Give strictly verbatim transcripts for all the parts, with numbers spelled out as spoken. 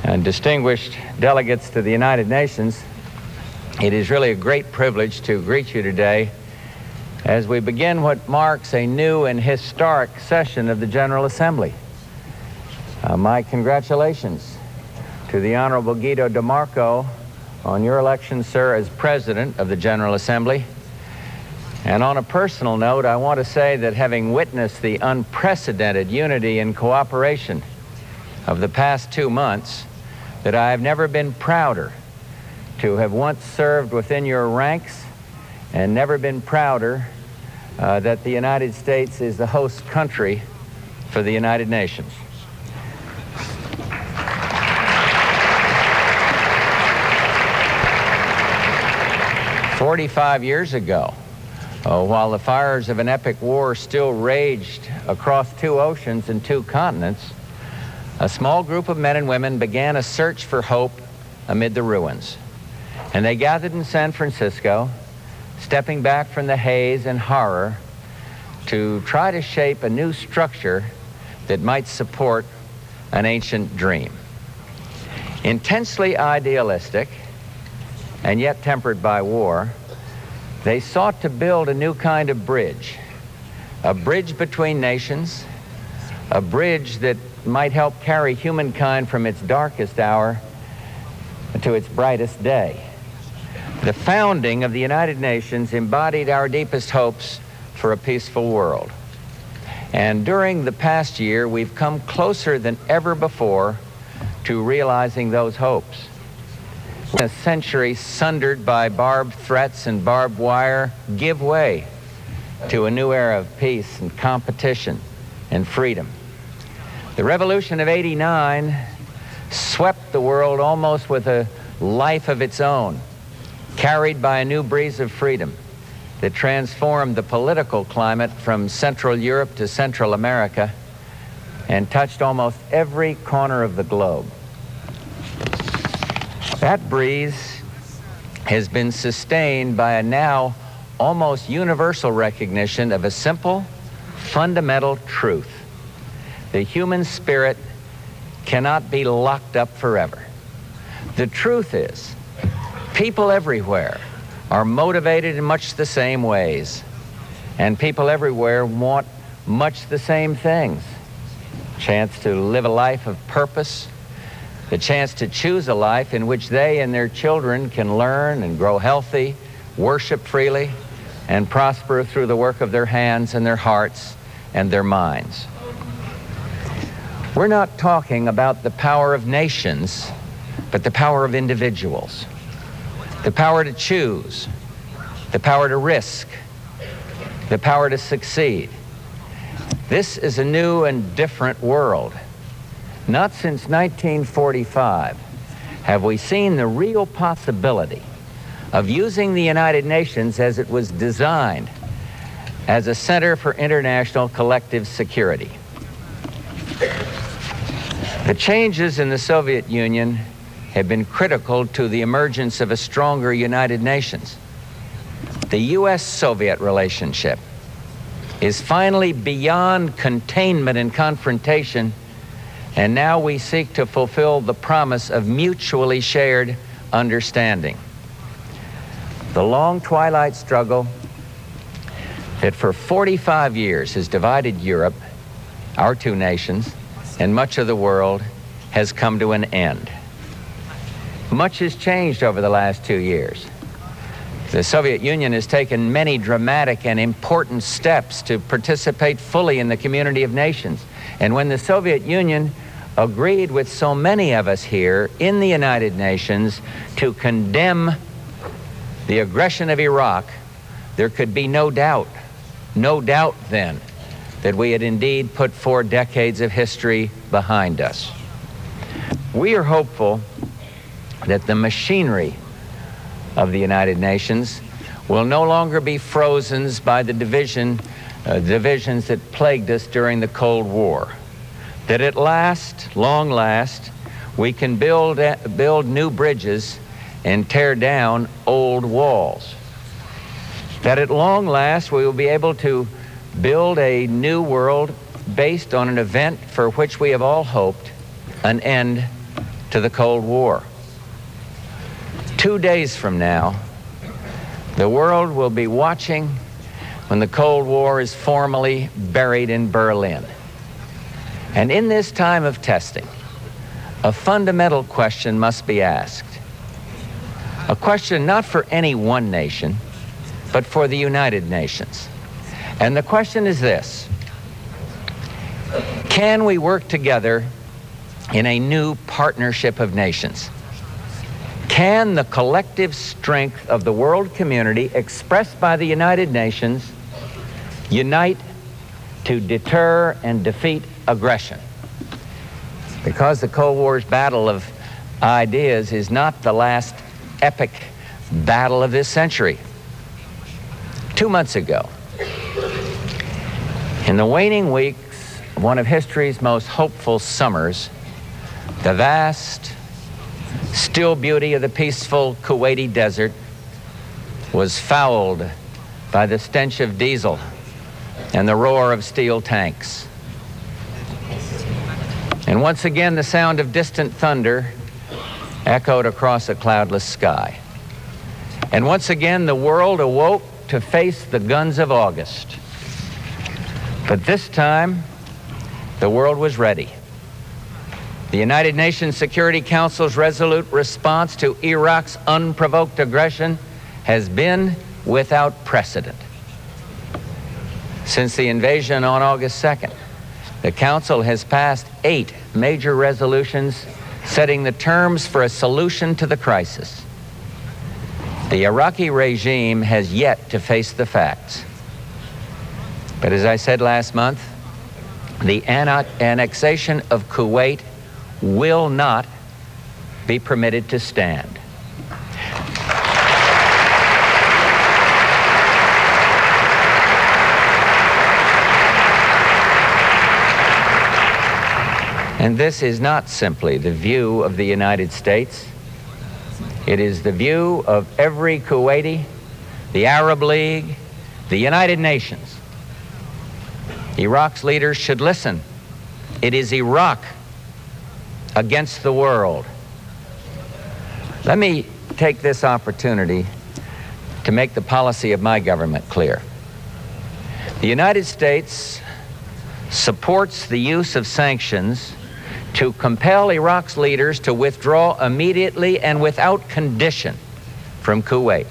and distinguished delegates to the United Nations, it is really a great privilege to greet you today as we begin what marks a new and historic session of the General Assembly. Uh, my congratulations to the Honorable Guido de Marco on your election, sir, as President of the General Assembly. And on a personal note, I want to say that having witnessed the unprecedented unity and cooperation of the past two months, that I have never been prouder to have once served within your ranks, and never been prouder uh, that the United States is the host country for the United Nations. Forty-five years ago, uh, while the fires of an epic war still raged across two oceans and two continents, a small group of men and women began a search for hope amid the ruins. And they gathered in San Francisco, stepping back from the haze and horror to try to shape a new structure that might support an ancient dream. Intensely idealistic, and yet tempered by war, they sought to build a new kind of bridge, a bridge between nations, a bridge that might help carry humankind from its darkest hour to its brightest day. The founding of the United Nations embodied our deepest hopes for a peaceful world. And during the past year, we've come closer than ever before to realizing those hopes. A century sundered by barbed threats and barbed wire give way to a new era of peace and competition and freedom. The revolution of eighty-nine swept the world almost with a life of its own, carried by a new breeze of freedom that transformed the political climate from Central Europe to Central America and touched almost every corner of the globe. That breeze has been sustained by a now almost universal recognition of a simple, fundamental truth. The human spirit cannot be locked up forever. The truth is, people everywhere are motivated in much the same ways, and people everywhere want much the same things. Chance to live a life of purpose, the chance to choose a life in which they and their children can learn and grow healthy, worship freely, and prosper through the work of their hands and their hearts and their minds. We're not talking about the power of nations, but the power of individuals. The power to choose, the power to risk, the power to succeed. This is a new and different world. Not since nineteen forty-five have we seen the real possibility of using the United Nations as it was designed, as a center for international collective security. The changes in the Soviet Union have been critical to the emergence of a stronger United Nations. The U S Soviet relationship is finally beyond containment and confrontation, and now we seek to fulfill the promise of mutually shared understanding. The long twilight struggle that for forty-five years has divided Europe, our two nations, and much of the world has come to an end. Much has changed over the last two years. The Soviet Union has taken many dramatic and important steps to participate fully in the community of nations. And when the Soviet Union agreed with so many of us here in the United Nations to condemn the aggression of Iraq, there could be no doubt, no doubt then, that we had indeed put four decades of history behind us. We are hopeful that the machinery of the United Nations will no longer be frozen by the division, uh, divisions that plagued us during the Cold War. That at last, long last, we can build, uh, build new bridges and tear down old walls. That at long last we will be able to build a new world based on an event for which we have all hoped, an end to the Cold War. Two days from now, the world will be watching when the Cold War is formally buried in Berlin. And in this time of testing, a fundamental question must be asked. A question not for any one nation, but for the United Nations. And the question is this: can we work together in a new partnership of nations? Can the collective strength of the world community, expressed by the United Nations, unite to deter and defeat aggression? Because the Cold War's battle of ideas is not the last epic battle of this century. Two months ago, in the waning weeks of one of history's most hopeful summers, the vast, still beauty of the peaceful Kuwaiti desert was fouled by the stench of diesel and the roar of steel tanks. And once again, the sound of distant thunder echoed across a cloudless sky. And once again, the world awoke to face the guns of August. But this time, the world was ready. The United Nations Security Council's resolute response to Iraq's unprovoked aggression has been without precedent. Since the invasion on August second, the Council has passed eight major resolutions setting the terms for a solution to the crisis. The Iraqi regime has yet to face the facts. But as I said last month, the annexation of Kuwait will not be permitted to stand. And this is not simply the view of the United States. It is the view of every Kuwaiti, the Arab League, the United Nations. Iraq's leaders should listen. It is Iraq against the world. Let me take this opportunity to make the policy of my government clear. The United States supports the use of sanctions to compel Iraq's leaders to withdraw immediately and without condition from Kuwait.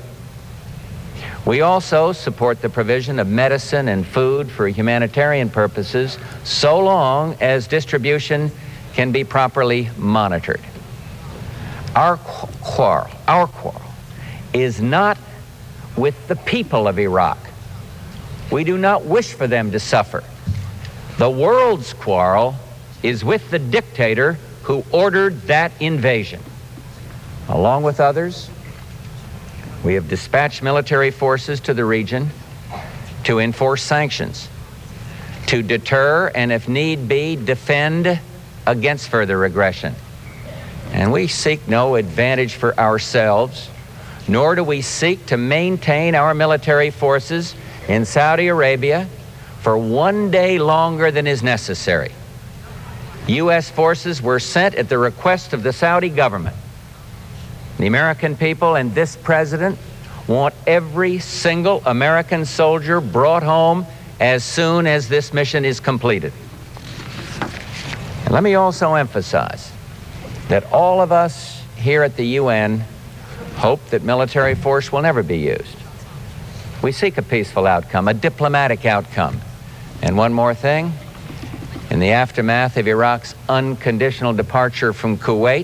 We also support the provision of medicine and food for humanitarian purposes so long as distribution can be properly monitored. Our quarrel, our quarrel is not with the people of Iraq. We do not wish for them to suffer. The world's quarrel is with the dictator who ordered that invasion. Along with others, we have dispatched military forces to the region to enforce sanctions, to deter and, if need be, defend against further aggression. And we seek no advantage for ourselves, nor do we seek to maintain our military forces in Saudi Arabia for one day longer than is necessary. U S forces were sent at the request of the Saudi government. The American people and this president want every single American soldier brought home as soon as this mission is completed. And let me also emphasize that all of us here at the U N hope that military force will never be used. We seek a peaceful outcome, a diplomatic outcome. And one more thing, in the aftermath of Iraq's unconditional departure from Kuwait,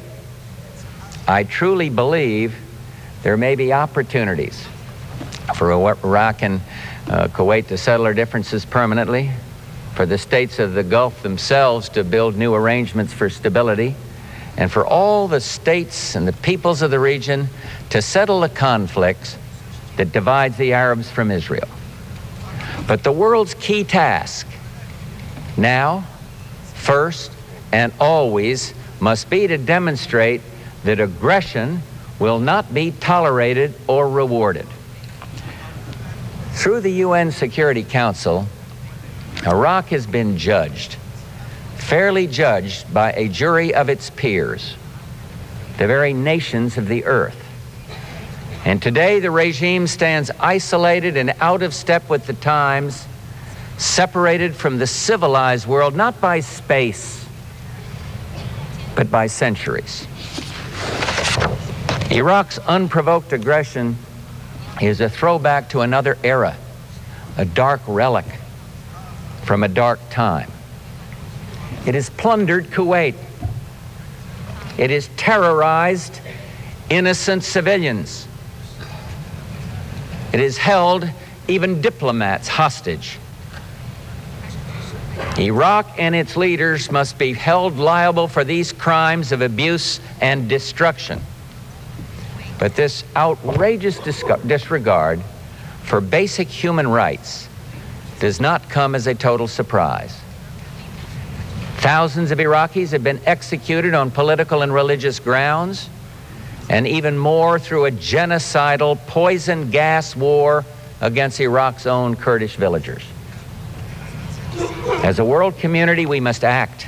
I truly believe there may be opportunities for Iraq and uh, Kuwait to settle their differences permanently, for the states of the Gulf themselves to build new arrangements for stability, and for all the states and the peoples of the region to settle the conflicts that divides the Arabs from Israel. But the world's key task now, first and always, must be to demonstrate that aggression will not be tolerated or rewarded. Through the U N Security Council, Iraq has been judged, fairly judged by a jury of its peers. the very nations of the earth. And today the regime stands isolated and out of step with the times, separated from the civilized world, not by space, but by centuries. Iraq's unprovoked aggression is a throwback to another era, a dark relic from a dark time. It has plundered Kuwait. It has terrorized innocent civilians. It has held even diplomats hostage. Iraq and its leaders must be held liable for these crimes of abuse and destruction. But this outrageous disregard for basic human rights does not come as a total surprise. Thousands of Iraqis have been executed on political and religious grounds, and even more through a genocidal poison gas war against Iraq's own Kurdish villagers. As a world community, we must act,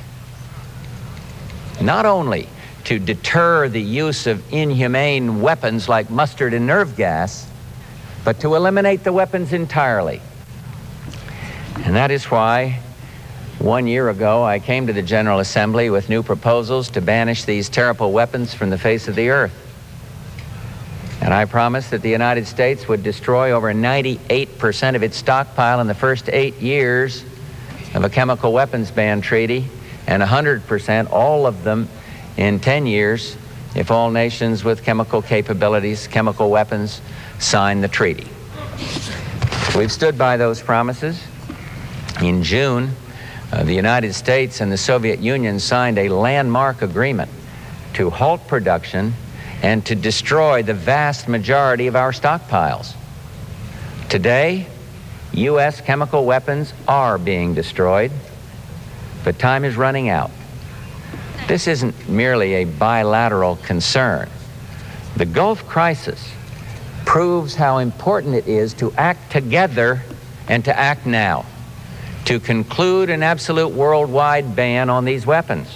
not only to deter the use of inhumane weapons like mustard and nerve gas, but to eliminate the weapons entirely. And that is why one year ago I came to the General Assembly with new proposals to banish these terrible weapons from the face of the earth. And I promised that the United States would destroy over ninety-eight percent of its stockpile in the first eight years of a chemical weapons ban treaty, and one hundred percent, all of them, in ten years, if all nations with chemical capabilities, chemical weapons, sign the treaty. We've stood by those promises. In June, uh, the United States and the Soviet Union signed a landmark agreement to halt production and to destroy the vast majority of our stockpiles. Today, U S chemical weapons are being destroyed, but time is running out. This isn't merely a bilateral concern. The Gulf crisis proves how important it is to act together and to act now, to conclude an absolute worldwide ban on these weapons.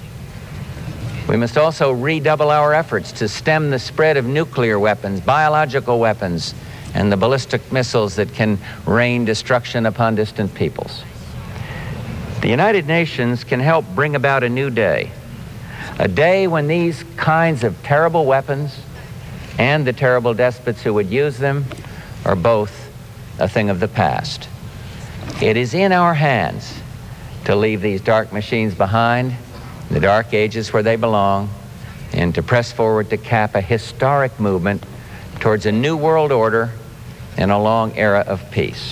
We must also redouble our efforts to stem the spread of nuclear weapons, biological weapons, and the ballistic missiles that can rain destruction upon distant peoples. The United Nations can help bring about a new day, a day when these kinds of terrible weapons and the terrible despots who would use them are both a thing of the past. It is in our hands to leave these dark machines behind, the dark ages where they belong, and to press forward to cap a historic movement towards a new world order and a long era of peace.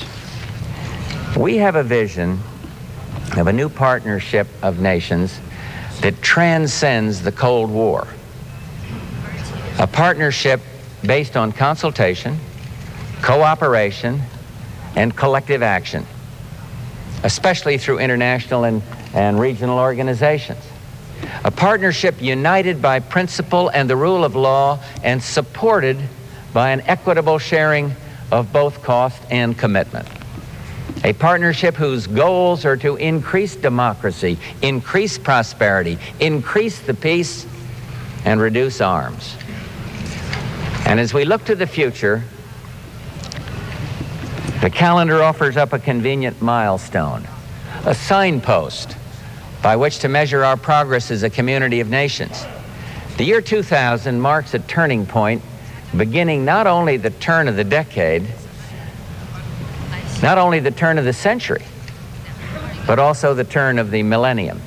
We have a vision of a new partnership of nations that transcends the Cold War. A partnership based on consultation, cooperation, and collective action, especially through international and, and regional organizations. A partnership united by principle and the rule of law and supported by an equitable sharing of both cost and commitment. A partnership whose goals are to increase democracy, increase prosperity, increase the peace, and reduce arms. And as we look to the future, the calendar offers up a convenient milestone, a signpost by which to measure our progress as a community of nations. The year two thousand marks a turning point, beginning not only the turn of the decade, not only the turn of the century, but also the turn of the millennium.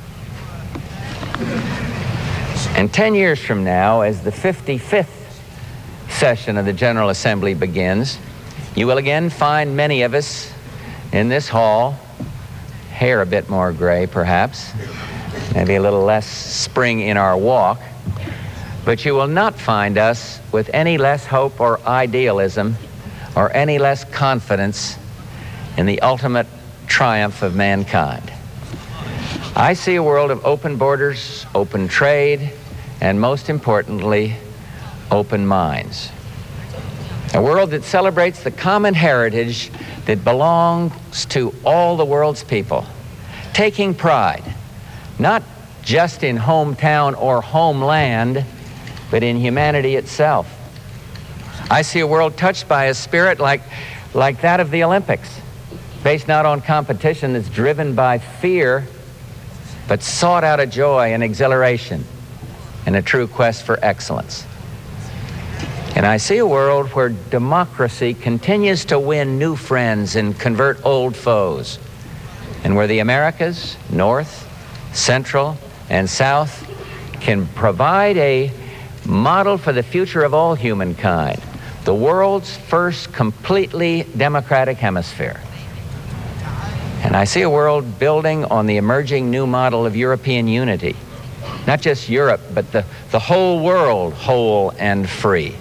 And ten years from now, as the fifty-fifth session of the General Assembly begins, you will again find many of us in this hall, hair a bit more gray perhaps, maybe a little less spring in our walk, but you will not find us with any less hope or idealism or any less confidence in the ultimate triumph of mankind. I see a world of open borders, open trade, and most importantly, open minds. A world that celebrates the common heritage that belongs to all the world's people, taking pride, not just in hometown or homeland, but in humanity itself. I see a world touched by a spirit like, like that of the Olympics, based not on competition that's driven by fear, but sought out of joy and exhilaration and a true quest for excellence. And I see a world where democracy continues to win new friends and convert old foes, and where the Americas, North, Central, and South, can provide a model for the future of all humankind, the world's first completely democratic hemisphere. And I see a world building on the emerging new model of European unity, not just Europe, but the, the whole world whole and free.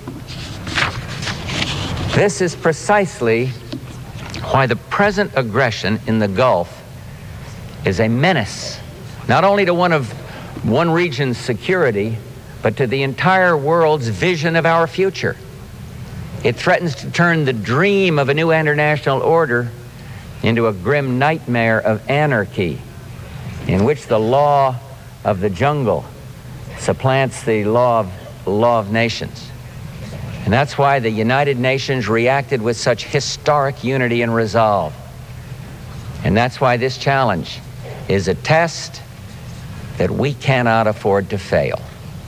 This is precisely why the present aggression in the Gulf is a menace, not only to one of one region's security, but to the entire world's vision of our future. It threatens to turn the dream of a new international order into a grim nightmare of anarchy, in which the law of the jungle supplants the law of, law of nations. And that's why the United Nations reacted with such historic unity and resolve. And that's why this challenge is a test that we cannot afford to fail.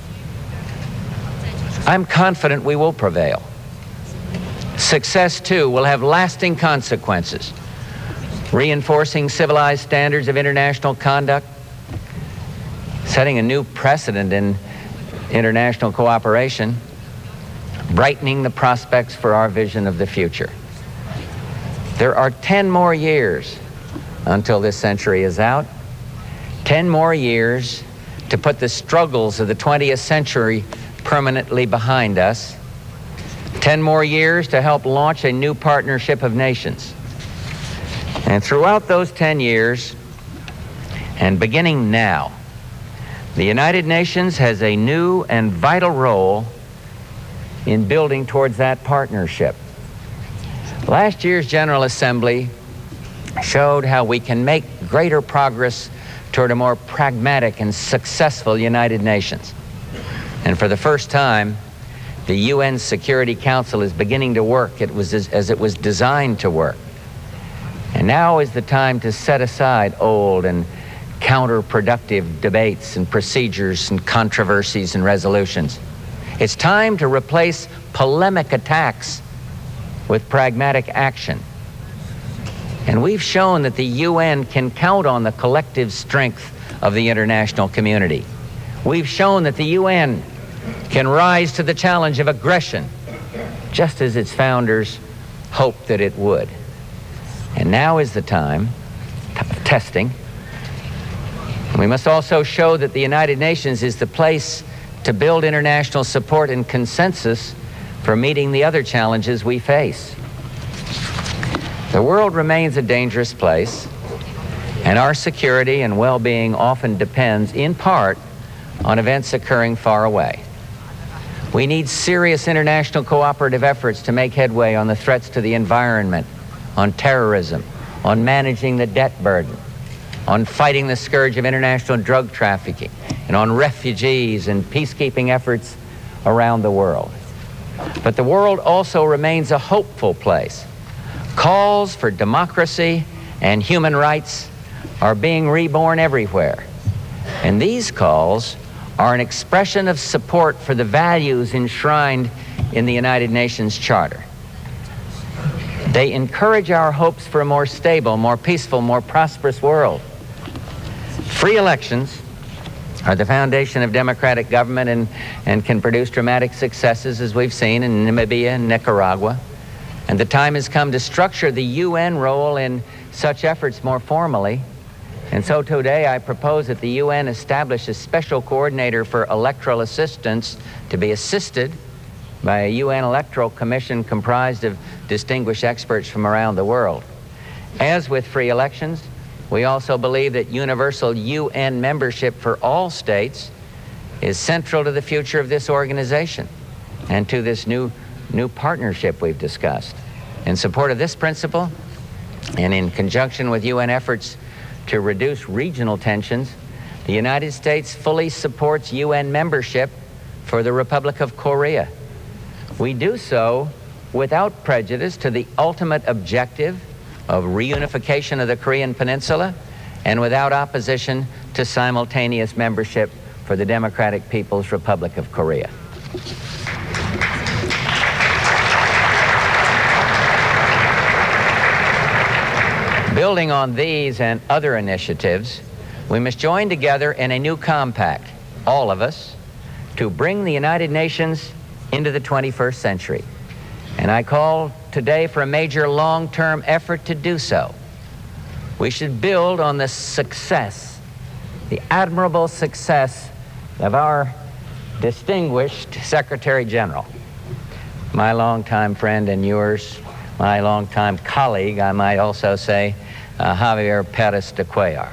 I'm confident we will prevail. Success, too, will have lasting consequences, reinforcing civilized standards of international conduct, setting a new precedent in international cooperation, brightening the prospects for our vision of the future. There are ten more years until this century is out, ten more years to put the struggles of the twentieth century permanently behind us, ten more years to help launch a new partnership of nations. And throughout those ten years, and beginning now, the United Nations has a new and vital role in building towards that partnership. Last year's General Assembly showed how we can make greater progress toward a more pragmatic and successful United Nations. And for the first time, the U N Security Council is beginning to work it was as, as it was designed to work. And now is the time to set aside old and counterproductive debates and procedures and controversies and resolutions. It's time to replace polemic attacks with pragmatic action. And we've shown that the U N can count on the collective strength of the international community. We've shown that the U N can rise to the challenge of aggression, just as its founders hoped that it would. And now is the time of testing. And we must also show that the United Nations is the place to build international support and consensus for meeting the other challenges we face. The world remains a dangerous place, and our security and well-being often depends, in part, on events occurring far away. We need serious international cooperative efforts to make headway on the threats to the environment, on terrorism, on managing the debt burden, on fighting the scourge of international drug trafficking, and on refugees and peacekeeping efforts around the world. But the world also remains a hopeful place. Calls for democracy and human rights are being reborn everywhere. And these calls are an expression of support for the values enshrined in the United Nations Charter. They encourage our hopes for a more stable, more peaceful, more prosperous world. Free elections are the foundation of democratic government and, and can produce dramatic successes, as we've seen in Namibia and Nicaragua. And the time has come to structure the U N role in such efforts more formally. And so today I propose that the U N establish a special coordinator for electoral assistance to be assisted by a U N electoral commission comprised of distinguished experts from around the world. As with free elections, we also believe that universal U N membership for all states is central to the future of this organization and to this new, new partnership we've discussed. In support of this principle, and in conjunction with U N efforts to reduce regional tensions, the United States fully supports U N membership for the Republic of Korea. We do so without prejudice to the ultimate objective of reunification of the Korean Peninsula and without opposition to simultaneous membership for the Democratic People's Republic of Korea. Building on these and other initiatives, we must join together in a new compact, all of us, to bring the United Nations into the twenty-first century. And I call today for a major long-term effort to do so. We should build on the success, the admirable success of our distinguished Secretary General, my longtime friend and yours, my longtime colleague, I might also say, uh, Javier Pérez de Cuellar.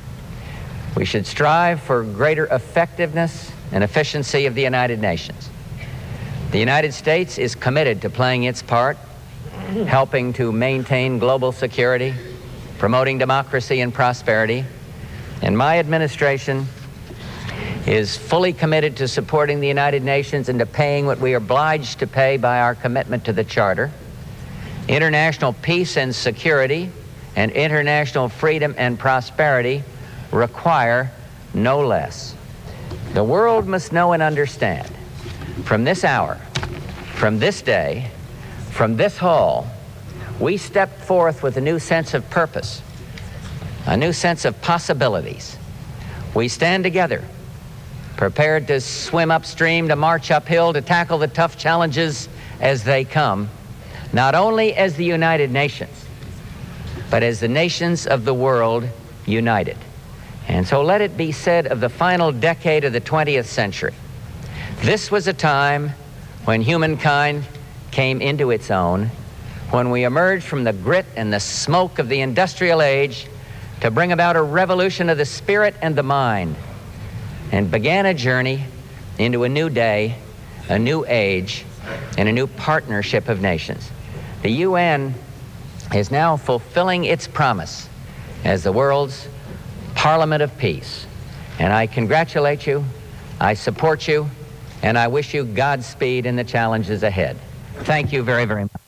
We should strive for greater effectiveness and efficiency of the United Nations. The United States is committed to playing its part, helping to maintain global security, promoting democracy and prosperity, and my administration is fully committed to supporting the United Nations and to paying what we are obliged to pay by our commitment to the Charter. International peace and security and international freedom and prosperity require no less. The world must know and understand, from this hour, from this day, from this hall, we step forth with a new sense of purpose, a new sense of possibilities. We stand together, prepared to swim upstream, to march uphill, to tackle the tough challenges as they come, not only as the United Nations, but as the nations of the world united. And so let it be said of the final decade of the twentieth century, this was a time when humankind came into its own, when we emerged from the grit and the smoke of the industrial age to bring about a revolution of the spirit and the mind, and began a journey into a new day, a new age, and a new partnership of nations. The U N is now fulfilling its promise as the world's Parliament of Peace. And I congratulate you, I support you, and I wish you Godspeed in the challenges ahead. Thank you very, very much.